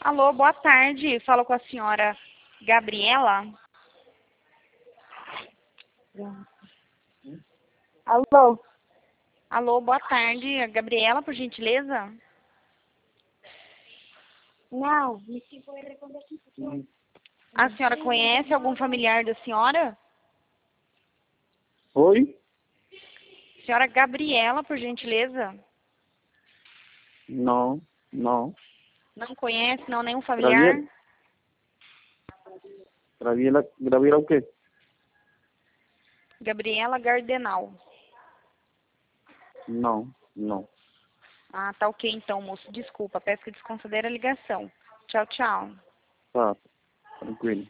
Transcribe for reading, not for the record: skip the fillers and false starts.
Alô, boa tarde. Falo com a senhora Gabriela. Alô? Alô, boa tarde. A Gabriela, por gentileza? Não. A senhora conhece algum familiar da senhora? Oi? Senhora Gabriela, por gentileza? Não, não. Não conhece, não, nenhum familiar? Gabriela o quê? Gabriela Gardenal. Não, não. Ah, tá ok então, moço. Desculpa, peço que desconsidere a ligação. Tchau, tchau. Tá, tranquilo.